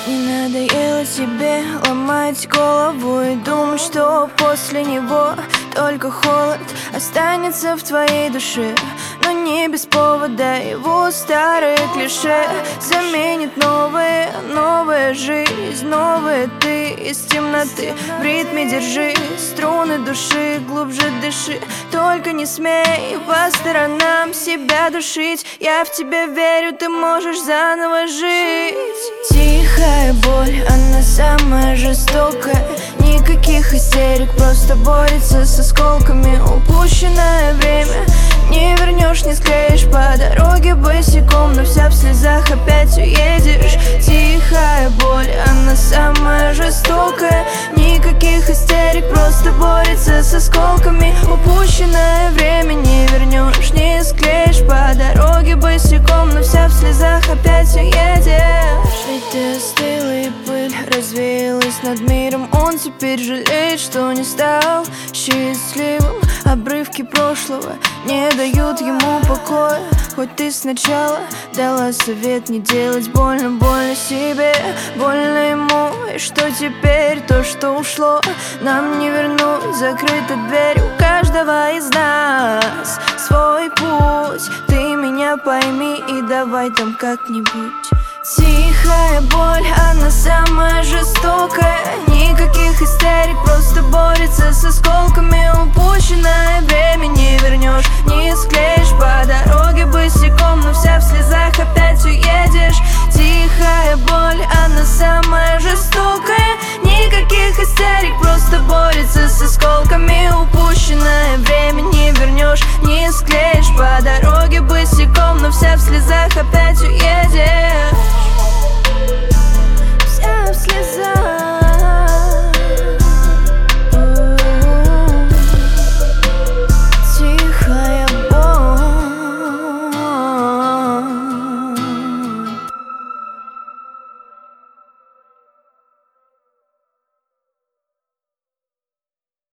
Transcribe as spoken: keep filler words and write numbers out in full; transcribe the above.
Не надоело тебе ломать голову и думать, что после него только холод останется в твоей душе. Но не без повода его старые клише заменит новые, новая жизнь, новая ты из темноты. В ритме держи струны души, глубже дыши. Только не смей по сторонам себя душить. Я в тебя верю, ты можешь заново жить. Тихая боль, она самая жестокая. Никаких истерик, просто борется с осколками. Упущенное время не вернешь, не склеишь. По дороге босиком, но вся в слезах опять уедешь. Тихая боль, она самая жестокая. Никаких истерик, просто борется с осколками. Упущенное время не вернешь, не склеишь. По дороге босиком, но вся в слезах опять уедешь. Ведь ты остыла и пыль развеялась над миром. Он теперь жалеет, что не стал счастливым. Обрывки прошлого не дают ему покоя. Хоть ты сначала дала совет не делать больно, больно себе, больно ему. И что теперь то, что ушло, нам не вернуть. Закрыта дверь у каждого из нас, свой путь. Ты меня пойми и давай там как-нибудь. Тихая боль,